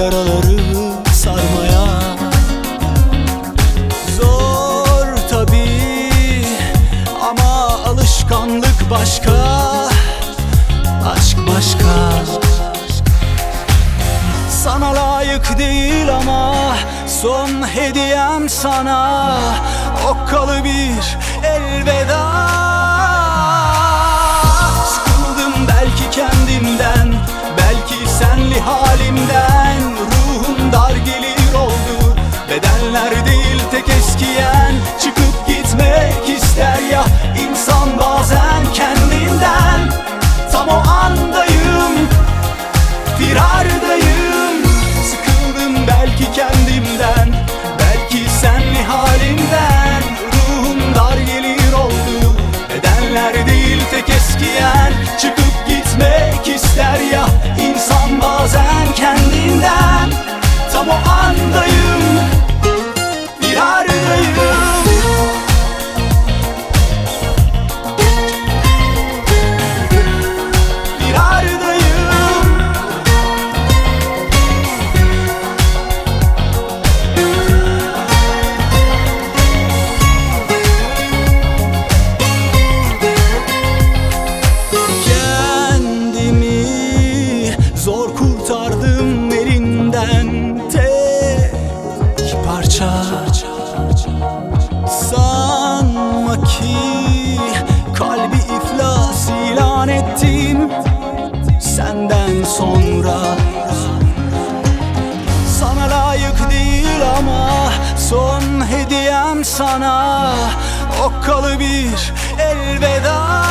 yaraları sarmaya. Zor tabii ama alışkanlık başka, aşk başka. Sana layık değil ama son hediyem sana okkalı bir elveda. Sıkıldım belki kendimden, belki senli halimden. Ruhum dar gelir oldu, bedenler değil tek eskiyen. Çıkıp gitmek ister ya insan bazen kendinden. Tam o andayım, firardayım. Sıkıldım belki kendimden, belki senli halimden. Ruhum dar gelir oldu, bedenler değil tek eskiyen. Çıkıp gitmek ister ya insan bazen kendinden. Tam o andayım, firardayım. Zor kurtardım elinden tek parça. Sanma ki kalbi iflas ilan ettim senden sonra. Sana layık değil ama son hediyem sana okkalı bir elveda.